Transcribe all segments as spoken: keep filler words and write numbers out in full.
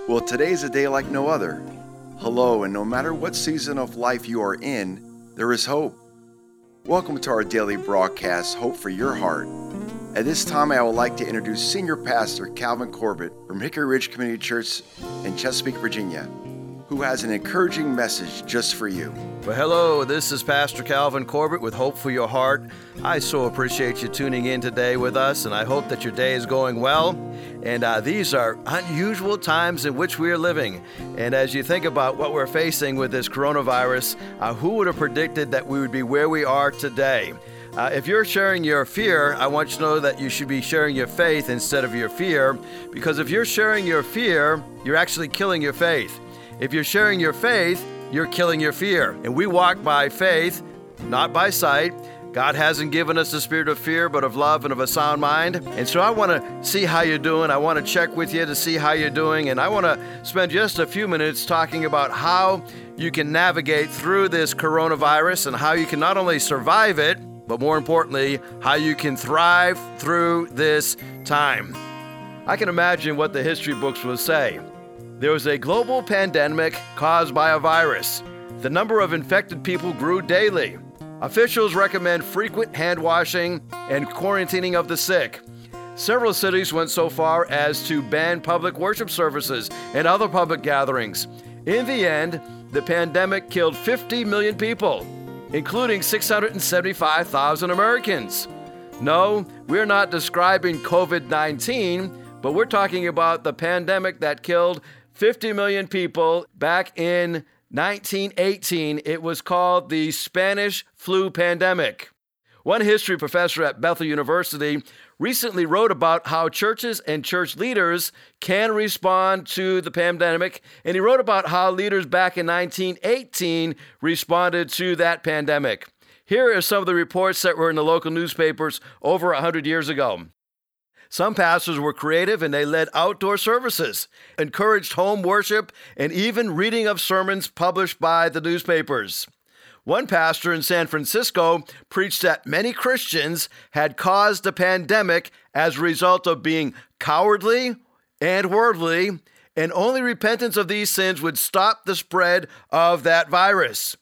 Well, today is a day like no other. Hello, and no matter what season of life you are in, there is hope. Welcome to our daily broadcast, Hope for Your Heart. At this time, I would like to introduce Senior Pastor Calvin Corbett from Hickory Ridge Community Church in Chesapeake, Virginia, who has an encouraging message just for you. Well, hello, this is Pastor Calvin Corbett with Hope for Your Heart. I so appreciate you tuning in today with us, and I hope that your day is going well. And uh, these are unusual times in which we are living. And as you think about what we're facing with this coronavirus, uh, who would have predicted that we would be where we are today? Uh, if you're sharing your fear, I want you to know that you should be sharing your faith instead of your fear, because if you're sharing your fear, you're actually killing your faith. If you're sharing your faith, you're killing your fear. And we walk by faith, not by sight. God hasn't given us the spirit of fear, but of love and of a sound mind. And so I want to see how you're doing. I want to check with you to see how you're doing. And I want to spend just a few minutes talking about how you can navigate through this coronavirus and how you can not only survive it, but more importantly, how you can thrive through this time. I can imagine what the history books will say. There was a global pandemic caused by a virus. The number of infected people grew daily. Officials recommend frequent hand washing and quarantining of the sick. Several cities went so far as to ban public worship services and other public gatherings. In the end, the pandemic killed fifty million people, including six hundred seventy-five thousand Americans. No, we're not describing covid nineteen, but we're talking about the pandemic that killed fifty million people back in nineteen eighteen. It was called the Spanish flu pandemic. One history professor at Bethel University recently wrote about how churches and church leaders can respond to the pandemic, and he wrote about how leaders back in nineteen eighteen responded to that pandemic. Here are some of the reports that were in the local newspapers over one hundred years ago. Some pastors were creative and they led outdoor services, encouraged home worship, and even reading of sermons published by the newspapers. One pastor in San Francisco preached that many Christians had caused the pandemic as a result of being cowardly and worldly, and only repentance of these sins would stop the spread of that virus.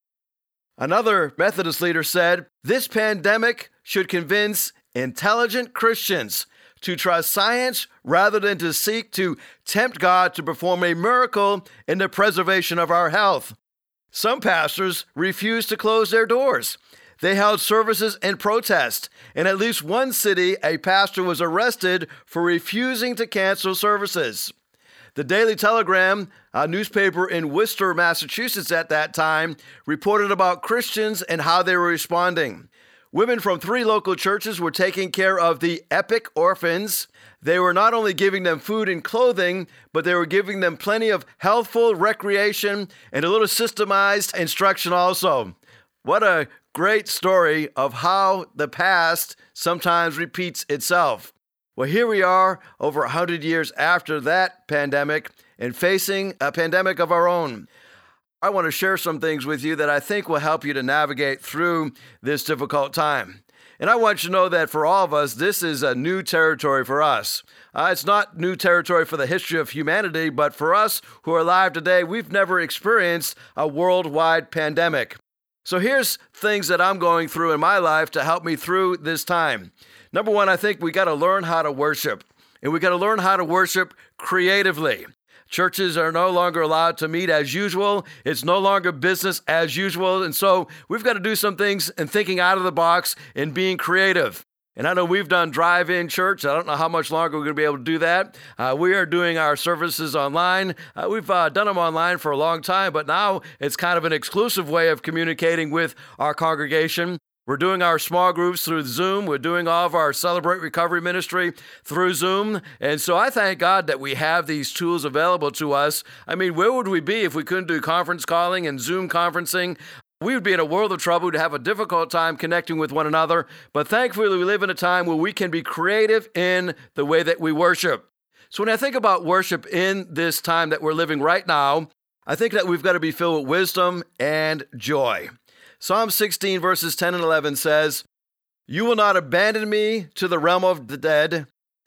Another Methodist leader said, "This pandemic should convince intelligent Christians to trust science rather than to seek to tempt God to perform a miracle in the preservation of our health." Some pastors refused to close their doors. They held services in protest. In at least one city, a pastor was arrested for refusing to cancel services. The Daily Telegram, a newspaper in Worcester, Massachusetts at that time, reported about Christians and how they were responding. Women from three local churches were taking care of the Epic orphans. They were not only giving them food and clothing, but they were giving them plenty of healthful recreation and a little systemized instruction also. What a great story of how the past sometimes repeats itself. Well, here we are over one hundred years after that pandemic and facing a pandemic of our own. I want to share some things with you that I think will help you to navigate through this difficult time. And I want you to know that for all of us, this is a new territory for us. Uh, it's not new territory for the history of humanity, but for us who are alive today, we've never experienced a worldwide pandemic. So here's things that I'm going through in my life to help me through this time. Number one, I think we got to learn how to worship, and we got to learn how to worship creatively. Churches are no longer allowed to meet as usual. It's no longer business as usual. And so we've got to do some things and thinking out of the box and being creative. And I know we've done drive-in church. I don't know how much longer we're going to be able to do that. Uh, we are doing our services online. Uh, we've uh, done them online for a long time, but now it's kind of an exclusive way of communicating with our congregation. We're doing our small groups through Zoom. We're doing all of our Celebrate Recovery ministry through Zoom. And so I thank God that we have these tools available to us. I mean, where would we be if we couldn't do conference calling and Zoom conferencing? We would be in a world of trouble to have a difficult time connecting with one another. But thankfully, we live in a time where we can be creative in the way that we worship. So when I think about worship in this time that we're living right now, I think that we've got to be filled with wisdom and joy. Psalm sixteen, verses ten and eleven says, "You will not abandon me to the realm of the dead,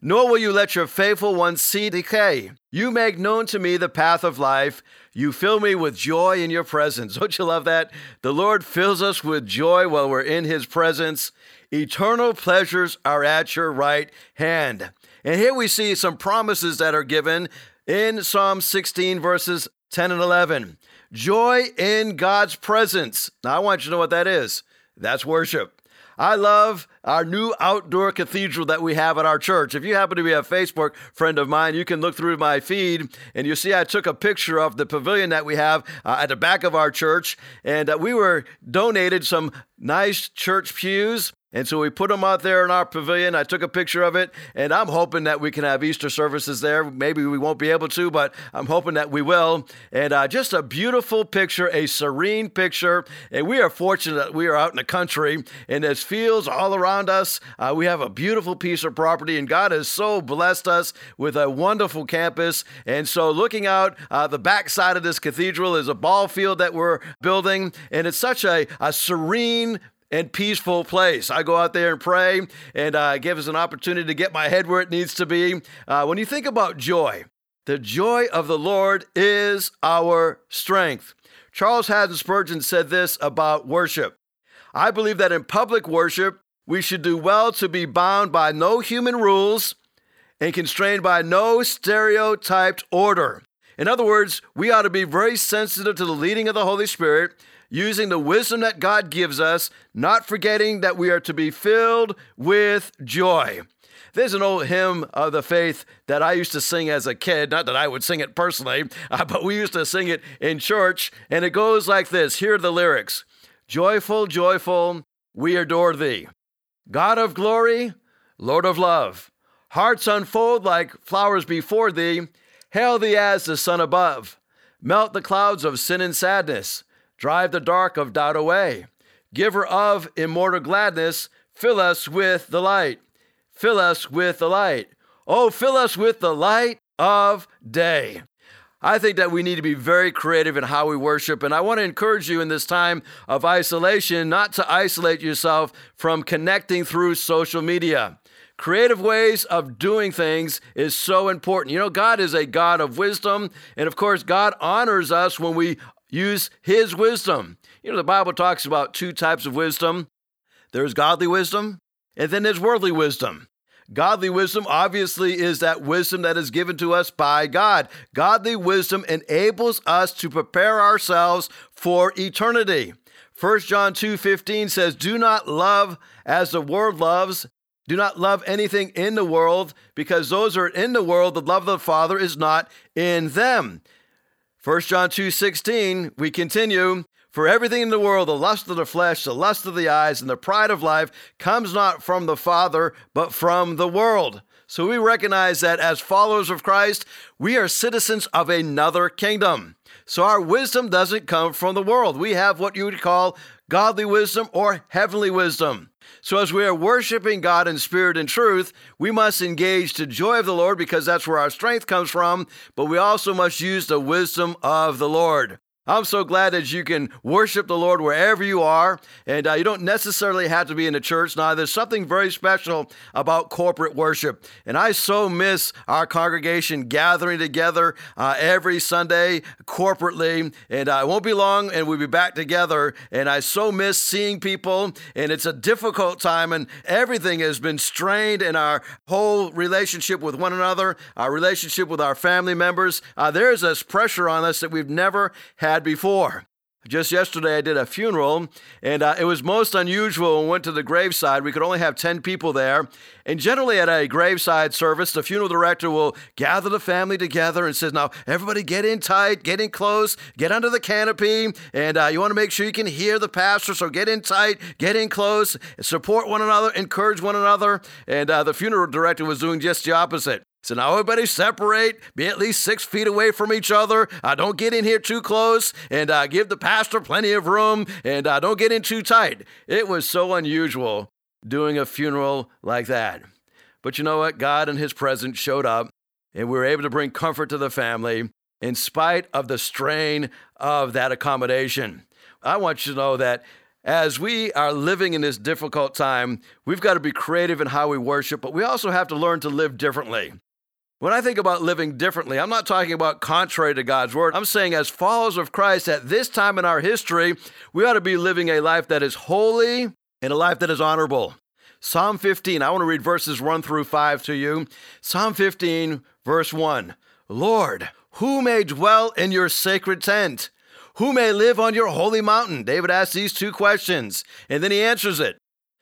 nor will you let your faithful ones see decay. You make known to me the path of life. You fill me with joy in your presence. Don't you love that? The Lord fills us with joy while we're in his presence. Eternal pleasures are at your right hand. And here we see some promises that are given in Psalm sixteen, verses ten and eleven. Joy in God's presence. Now, I want you to know what that is. That's worship. I love our new outdoor cathedral that we have at our church. If you happen to be a Facebook friend of mine, you can look through my feed and you see I took a picture of the pavilion that we have uh, at the back of our church. And uh, we were donated some nice church pews. And so we put them out there in our pavilion. I took a picture of it, and I'm hoping that we can have Easter services there. Maybe we won't be able to, but I'm hoping that we will. And uh, just a beautiful picture, a serene picture. And we are fortunate that we are out in the country, and there's fields all around us. Uh, we have a beautiful piece of property, and God has so blessed us with a wonderful campus. And so looking out, uh, the backside of this cathedral is a ball field that we're building, and it's such a, a serene and peaceful place. I go out there and pray, and uh, give us an opportunity to get my head where it needs to be. Uh, when you think about joy, the joy of the Lord is our strength. Charles Haddon Spurgeon said this about worship. I believe that in public worship, we should do well to be bound by no human rules and constrained by no stereotyped order. In other words, we ought to be very sensitive to the leading of the Holy Spirit, using the wisdom that God gives us, not forgetting that we are to be filled with joy. There's an old hymn of the faith that I used to sing as a kid. Not that I would sing it personally, uh, but we used to sing it in church. And it goes like this. Here are the lyrics. Joyful, joyful, we adore thee. God of glory, Lord of love. Hearts unfold like flowers before thee. Hail thee as the sun above. Melt the clouds of sin and sadness. Drive the dark of doubt away. Giver of immortal gladness, fill us with the light. Fill us with the light. Oh, fill us with the light of day. I think that we need to be very creative in how we worship, and I want to encourage you in this time of isolation not to isolate yourself from connecting through social media. Creative ways of doing things is so important. You know, God is a God of wisdom, and of course, God honors us when we use his wisdom. You know, the Bible talks about two types of wisdom. There's godly wisdom, and then there's worldly wisdom. Godly wisdom obviously is that wisdom that is given to us by God. Godly wisdom enables us to prepare ourselves for eternity. First John two fifteen says, do not love as the world loves. Do not love anything in the world, because those who are in the world, the love of the Father is not in them. First John two sixteen, we continue, for everything in the world, the lust of the flesh, the lust of the eyes, and the pride of life comes not from the Father, but from the world. So we recognize that as followers of Christ, we are citizens of another kingdom. So our wisdom doesn't come from the world. We have what you would call godly wisdom or heavenly wisdom. So as we are worshiping God in spirit and truth, we must engage the joy of the Lord, because that's where our strength comes from, but we also must use the wisdom of the Lord. I'm so glad that you can worship the Lord wherever you are, and uh, you don't necessarily have to be in the church. Now, there's something very special about corporate worship, and I so miss our congregation gathering together uh, every Sunday corporately, and uh, it won't be long, and we'll be back together, and I so miss seeing people, and it's a difficult time, and everything has been strained in our whole relationship with one another, our relationship with our family members. Uh, there's this pressure on us that we've never had before. Just yesterday, I did a funeral, and uh, it was most unusual. When we went to the graveside, we could only have ten people there. And generally at a graveside service, the funeral director will gather the family together and says, now, everybody get in tight, get in close, get under the canopy, and uh, you want to make sure you can hear the pastor, so get in tight, get in close, support one another, encourage one another. And uh, the funeral director was doing just the opposite. So now everybody separate, be at least six feet away from each other. Uh, don't get in here too close, and uh, give the pastor plenty of room, and uh, don't get in too tight. It was so unusual doing a funeral like that. But you know what? God and his presence showed up, and we were able to bring comfort to the family in spite of the strain of that accommodation. I want you to know that As we are living in this difficult time, we've got to be creative in how we worship, but we also have to learn to live differently. When I think about living differently, I'm not talking about contrary to God's word. I'm saying as followers of Christ at this time in our history, we ought to be living a life that is holy and a life that is honorable. Psalm fifteen, I want to read verses one through five to you. Psalm fifteen, verse one. Lord, who may dwell in your sacred tent? Who may live on your holy mountain? David asks these two questions, and then he answers it.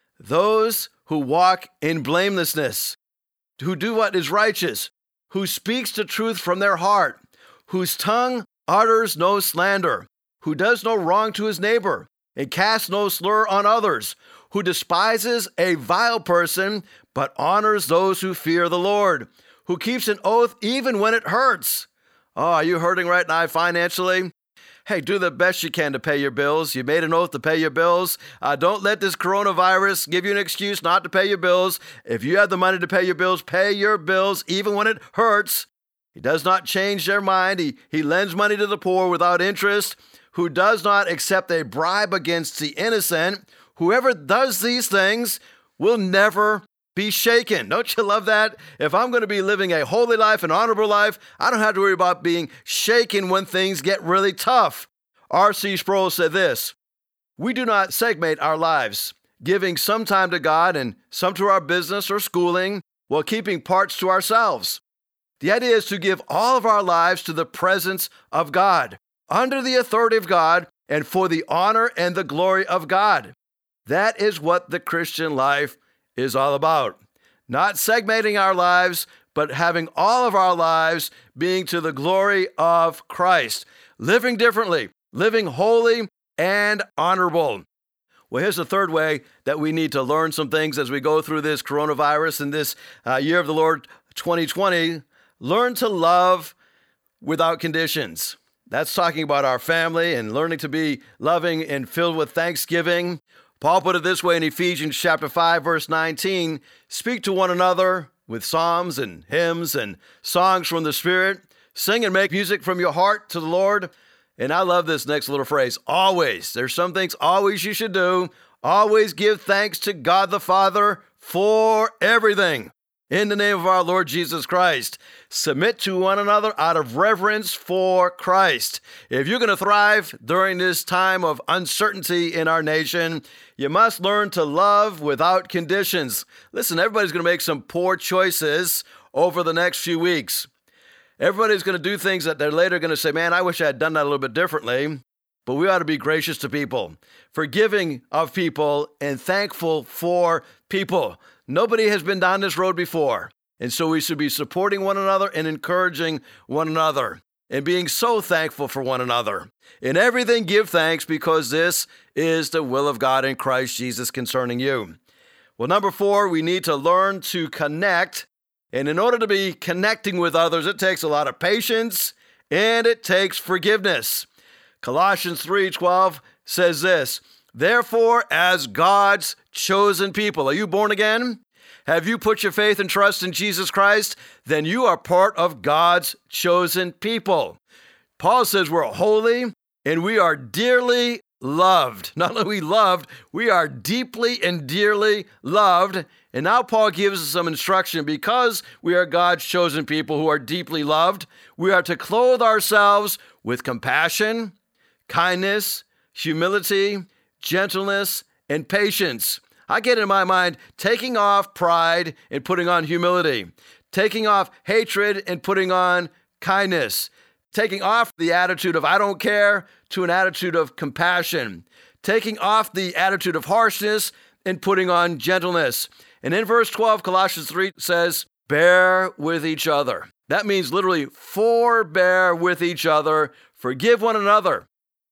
Those who walk in blamelessness, who do what is righteous, who speaks the truth from their heart, whose tongue utters no slander, who does no wrong to his neighbor, and casts no slur on others, who despises a vile person, but honors those who fear the Lord, who keeps an oath even when it hurts. Oh, are you hurting right now financially? Hey, do the best you can to pay your bills. You made an oath to pay your bills. Uh, don't let this coronavirus give you an excuse not to pay your bills. If you have the money to pay your bills, pay your bills even when it hurts. He does not change their mind. He, he lends money to the poor without interest, who does not accept a bribe against the innocent. Whoever does these things will never be shaken. Don't you love that? If I'm going to be living a holy life, an honorable life, I don't have to worry about being shaken when things get really tough. R C Sproul said this, we do not segment our lives, giving some time to God and some to our business or schooling while keeping parts to ourselves. The idea is to give all of our lives to the presence of God, under the authority of God, and for the honor and the glory of God. That is what the Christian life is all about. Not segmenting our lives, but having all of our lives being to the glory of Christ. Living differently, living holy and honorable. Well, here's the third way that we need to learn some things as we go through this coronavirus and this uh, year of the Lord twenty twenty. Learn to love without conditions. That's talking about our family and learning to be loving and filled with thanksgiving. Paul put it this way in Ephesians chapter five, verse nineteen, speak to one another with psalms and hymns and songs from the Spirit. Sing and make music from your heart to the Lord. And I love this next little phrase, always. There's some things always you should do. Always give thanks to God the Father for everything. In the name of our Lord Jesus Christ, submit to one another out of reverence for Christ. If you're going to thrive during this time of uncertainty in our nation, you must learn to love without conditions. Listen, everybody's going to make some poor choices over the next few weeks. Everybody's going to do things that they're later going to say, man, I wish I had done that a little bit differently. But we ought to be gracious to people, forgiving of people, and thankful for people. Nobody has been down this road before, and so we should be supporting one another and encouraging one another and being so thankful for one another. In everything, give thanks, because this is the will of God in Christ Jesus concerning you. Well, number four, we need to learn to connect, and in order to be connecting with others, it takes a lot of patience and it takes forgiveness. Colossians three twelve says this, therefore, as God's chosen people, are you born again? Have you put your faith and trust in Jesus Christ? Then you are part of God's chosen people. Paul says we're holy and we are dearly loved. Not only we loved, we are deeply and dearly loved. And now Paul gives us some instruction. Because we are God's chosen people who are deeply loved, we are to clothe ourselves with compassion, kindness, humility, gentleness, and patience. I get in my mind taking off pride and putting on humility, taking off hatred and putting on kindness, taking off the attitude of I don't care to an attitude of compassion, taking off the attitude of harshness and putting on gentleness. And in verse twelve, Colossians three says, bear with each other. That means literally forbear with each other, forgive one another.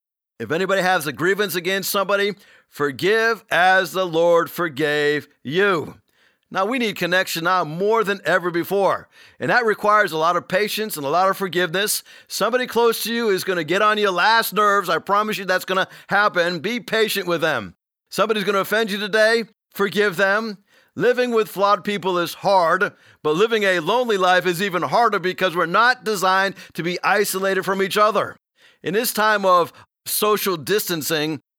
If anybody has a grievance against somebody, forgive as the Lord forgave you. Now, we need connection now more than ever before, and that requires a lot of patience and a lot of forgiveness. Somebody close to you is going to get on your last nerves. I promise you that's going to happen. Be patient with them. Somebody's going to offend you today. Forgive them. Living with flawed people is hard, but living a lonely life is even harder because we're not designed to be isolated from each other. In this time of social distancing,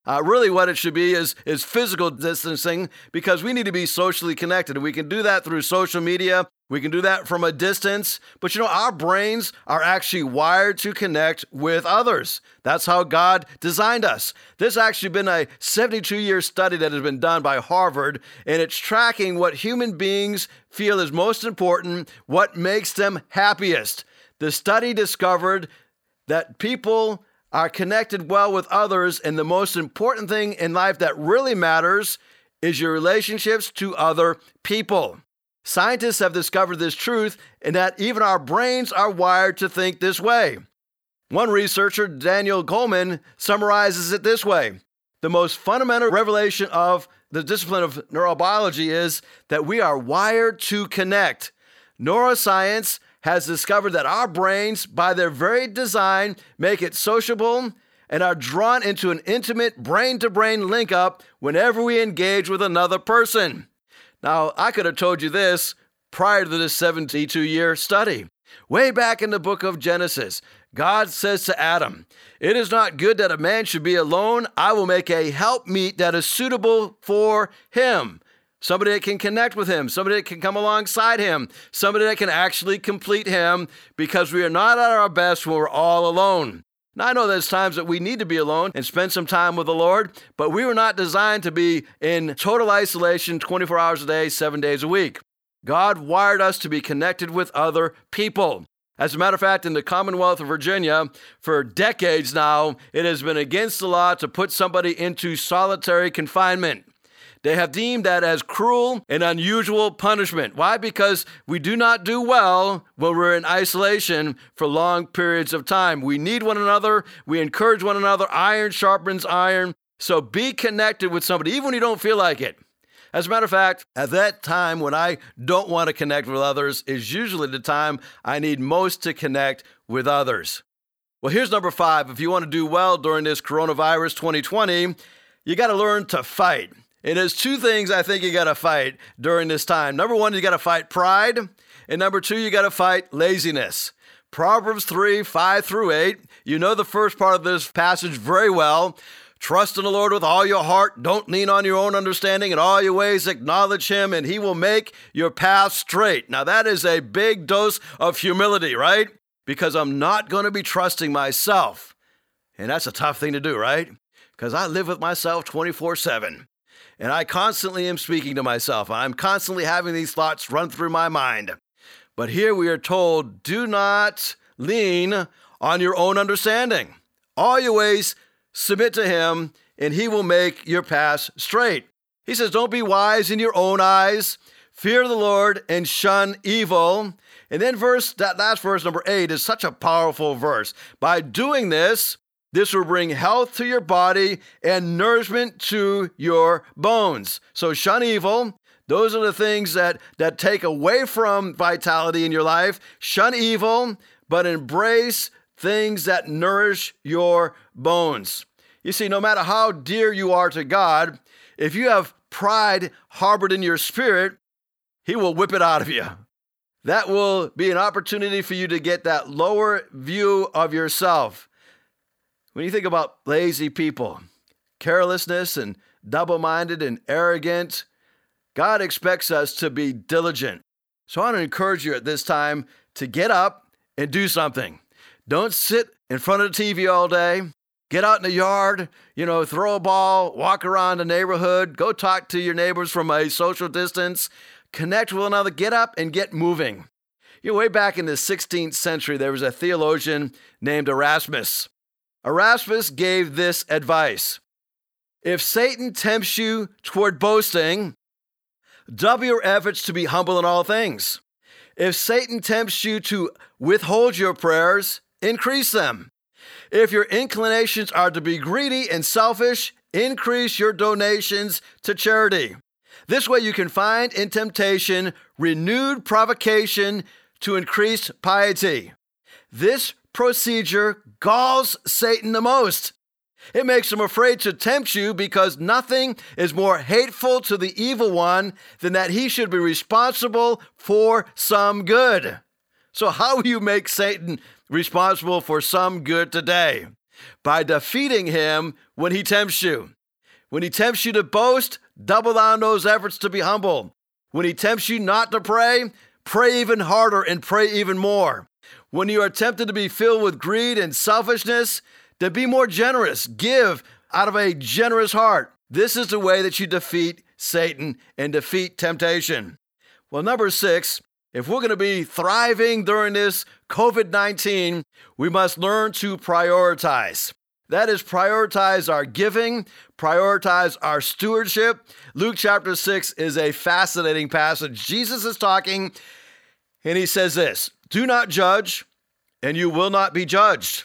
Uh, really what it should be is, is physical distancing, because we need to be socially connected. And we can do that through social media. We can do that from a distance. But you know, our brains are actually wired to connect with others. That's how God designed us. This has actually been a seventy-two year study that has been done by Harvard, and it's tracking what human beings feel is most important, what makes them happiest. The study discovered that people are connected well with others, and the most important thing in life that really matters is your relationships to other people. Scientists have discovered this truth, and that even our brains are wired to think this way. One researcher, Daniel Goleman, summarizes it this way: the most fundamental revelation of the discipline of neurobiology is that we are wired to connect. Neuroscience has discovered that our brains, by their very design, make it sociable and are drawn into an intimate brain-to-brain link-up whenever we engage with another person. Now, I could have told you this prior to this seventy-two year study. Way back in the book of Genesis, God says to Adam, "It is not good that a man should be alone. I will make a helpmeet that is suitable for him." Somebody that can connect with him, somebody that can come alongside him, somebody that can actually complete him, because we are not at our best when we're all alone. Now, I know there's times that we need to be alone and spend some time with the Lord, but we were not designed to be in total isolation twenty-four hours a day, seven days a week. God wired us to be connected with other people. As a matter of fact, in the Commonwealth of Virginia, for decades now, it has been against the law to put somebody into solitary confinement. They have deemed that as cruel and unusual punishment. Why? Because we do not do well when we're in isolation for long periods of time. We need one another. We encourage one another. Iron sharpens iron. So be connected with somebody, even when you don't feel like it. As a matter of fact, at that time when I don't want to connect with others is usually the time I need most to connect with others. Well, here's number five. If you want to do well during this coronavirus twenty twenty, you got to learn to fight. And there's two things I think you got to fight during this time. Number one, you got to fight pride. And number two, you got to fight laziness. Proverbs three, five through eight. You know the first part of this passage very well. Trust in the Lord with all your heart. Don't lean on your own understanding. In all your ways acknowledge him, and he will make your path straight. Now that is a big dose of humility, right? Because I'm not going to be trusting myself. And that's a tough thing to do, right? Because I live with myself twenty-four seven. And I constantly am speaking to myself. I'm constantly having these thoughts run through my mind. But here we are told, do not lean on your own understanding. All your ways submit to him, and he will make your path straight. He says, don't be wise in your own eyes. Fear the Lord and shun evil. And then verse, that last verse, number eight, is such a powerful verse. By doing this, this will bring health to your body and nourishment to your bones. So shun evil. Those are the things that, that take away from vitality in your life. Shun evil, but embrace things that nourish your bones. You see, no matter how dear you are to God, if you have pride harbored in your spirit, he will whip it out of you. That will be an opportunity for you to get that lower view of yourself. When you think about lazy people, carelessness and double-minded and arrogant, God expects us to be diligent. So I want to encourage you at this time to get up and do something. Don't sit in front of the T V all day. Get out in the yard, you know, throw a ball, walk around the neighborhood, go talk to your neighbors from a social distance, connect with one another, get up and get moving. You know, way back in the sixteenth century, there was a theologian named Erasmus. Erasmus gave this advice: if Satan tempts you toward boasting, double your efforts to be humble in all things. If Satan tempts you to withhold your prayers, increase them. If your inclinations are to be greedy and selfish, increase your donations to charity. This way you can find in temptation renewed provocation to increased piety. This procedure galls Satan the most. It makes him afraid to tempt you because nothing is more hateful to the evil one than that he should be responsible for some good. So how will you make Satan responsible for some good today? By defeating him when he tempts you. When he tempts you to boast, double down those efforts to be humble. When he tempts you not to pray, pray even harder and pray even more. When you are tempted to be filled with greed and selfishness, to be more generous. Give out of a generous heart. This is the way that you defeat Satan and defeat temptation. Well, number six, if we're going to be thriving during this covid nineteen, we must learn to prioritize. That is, prioritize our giving, prioritize our stewardship. Luke chapter six is a fascinating passage. Jesus is talking, and he says this, do not judge, and you will not be judged.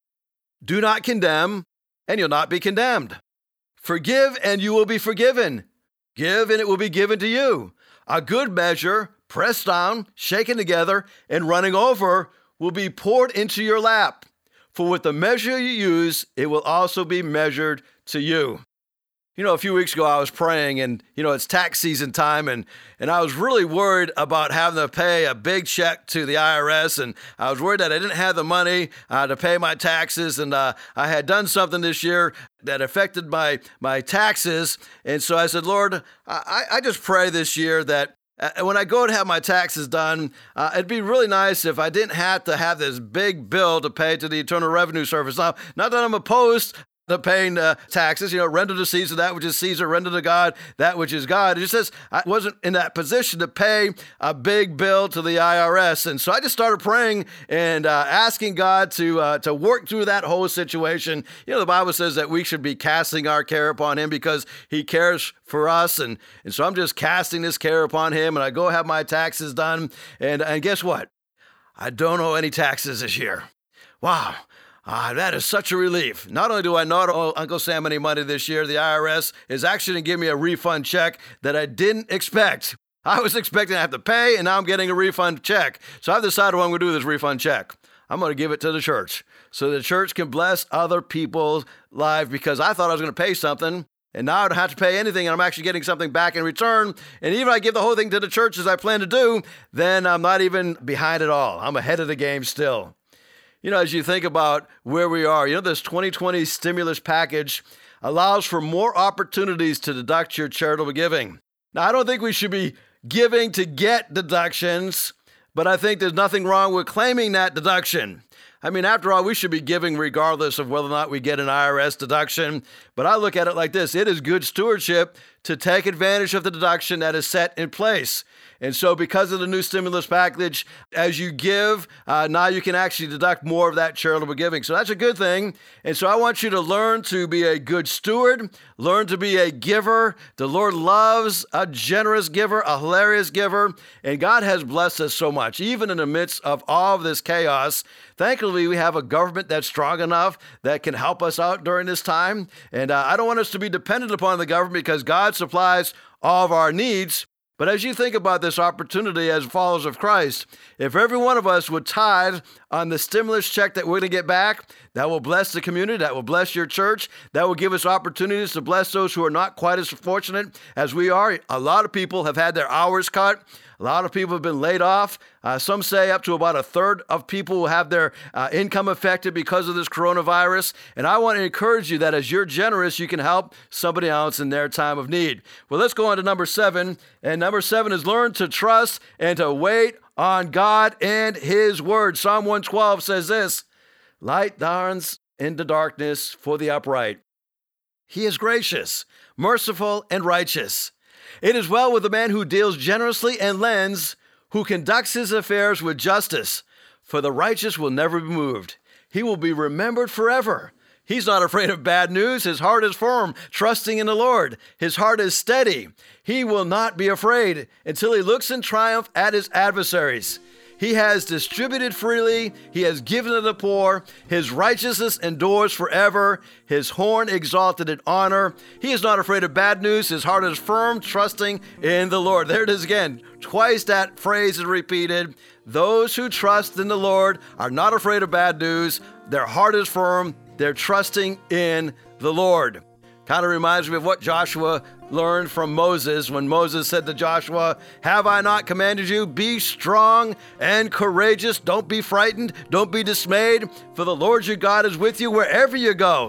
Do not condemn, and you'll not be condemned. Forgive, and you will be forgiven. Give, and it will be given to you. A good measure, pressed down, shaken together, and running over, will be poured into your lap. For with the measure you use, it will also be measured to you. You know, a few weeks ago I was praying and, you know, it's tax season time and, and I was really worried about having to pay a big check to the I R S, and I was worried that I didn't have the money uh, to pay my taxes, and uh, I had done something this year that affected my, my taxes. And so I said, Lord, I, I just pray this year that Uh, when I go to have my taxes done, uh, it'd be really nice if I didn't have to have this big bill to pay to the Internal Revenue Service. Now, not that I'm opposed to paying uh, taxes, you know, render to Caesar that which is Caesar, render to God that which is God. It just says I wasn't in that position to pay a big bill to the I R S. And so I just started praying and uh, asking God to uh, to work through that whole situation. You know, the Bible says that we should be casting our care upon him because he cares for us. And, and so I'm just casting this care upon him, and I go have my taxes done. And, and guess what? I don't owe any taxes this year. Wow. Ah, that is such a relief. Not only do I not owe Uncle Sam any money this year, the I R S is actually going to give me a refund check that I didn't expect. I was expecting to have to pay, and now I'm getting a refund check. So I've decided what I'm going to do with this refund check. I'm going to give it to the church so the church can bless other people's lives, because I thought I was going to pay something, and now I don't have to pay anything, and I'm actually getting something back in return. And even if I give the whole thing to the church as I plan to do, then I'm not even behind at all. I'm ahead of the game still. You know, as you think about where we are, you know, this twenty twenty stimulus package allows for more opportunities to deduct your charitable giving. Now, I don't think we should be giving to get deductions, but I think there's nothing wrong with claiming that deduction. I mean, after all, we should be giving regardless of whether or not we get an I R S deduction. But I look at it like this. It is good stewardship to take advantage of the deduction that is set in place. And so because of the new stimulus package, as you give, uh, now you can actually deduct more of that charitable giving. So that's a good thing. And so I want you to learn to be a good steward, learn to be a giver. The Lord loves a generous giver, a hilarious giver. And God has blessed us so much, even in the midst of all of this chaos. Thankfully, we have a government that's strong enough that can help us out during this time. And uh, I don't want us to be dependent upon the government, because God supplies all of our needs. But as you think about this opportunity as followers of Christ, if every one of us would tithe on the stimulus check that we're going to get back, that will bless the community, that will bless your church, that will give us opportunities to bless those who are not quite as fortunate as we are. A lot of people have had their hours cut. A lot of people have been laid off. Uh, some say up to about a third of people will have their uh, income affected because of this coronavirus. And I want to encourage you that as you're generous, you can help somebody else in their time of need. Well, let's go on to number seven. And number seven is learn to trust and to wait on God and his word. Psalm one twelve says this, light dawns into darkness for the upright. He is gracious, merciful, and righteous. It is well with the man who deals generously and lends, who conducts his affairs with justice, for the righteous will never be moved. He will be remembered forever. He's not afraid of bad news. His heart is firm, trusting in the Lord. His heart is steady. He will not be afraid until he looks in triumph at his adversaries. He has distributed freely. He has given to the poor. His righteousness endures forever. His horn exalted in honor. He is not afraid of bad news. His heart is firm, trusting in the Lord. There it is again. Twice that phrase is repeated. Those who trust in the Lord are not afraid of bad news. Their heart is firm. They're trusting in the Lord. Kind of reminds me of what Joshua learned from Moses when Moses said to Joshua, have I not commanded you? Be strong and courageous. Don't be frightened. Don't be dismayed, for the Lord your God is with you wherever you go.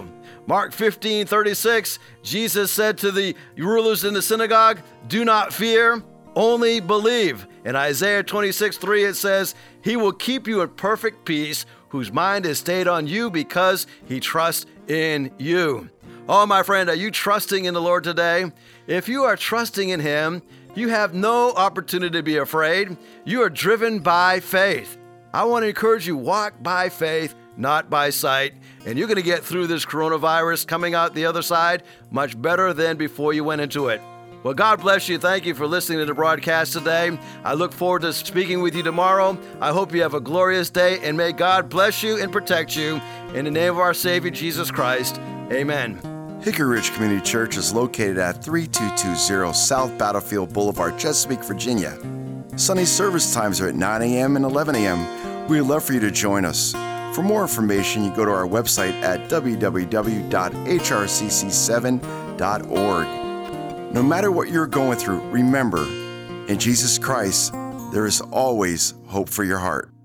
Mark fifteen thirty-six, Jesus said to the rulers in the synagogue, "Do not fear, only believe." In Isaiah twenty-six three, it says, "He will keep you in perfect peace, whose mind is stayed on you because he trusts in you." Oh, my friend, are you trusting in the Lord today? If you are trusting in him, you have no opportunity to be afraid. You are driven by faith. I want to encourage you, walk by faith, not by sight, and you're going to get through this coronavirus coming out the other side much better than before you went into it. Well, God bless you. Thank you for listening to the broadcast today. I look forward to speaking with you tomorrow. I hope you have a glorious day, and may God bless you and protect you. In the name of our Savior, Jesus Christ, amen. Hickory Ridge Community Church is located at thirty-two twenty South Battlefield Boulevard, Chesapeake, Virginia. Sunday service times are at nine a.m. and eleven a.m. We'd love for you to join us. For more information, you go to our website at w w w dot h r c c seven dot org. No matter what you're going through, remember, in Jesus Christ, there is always hope for your heart.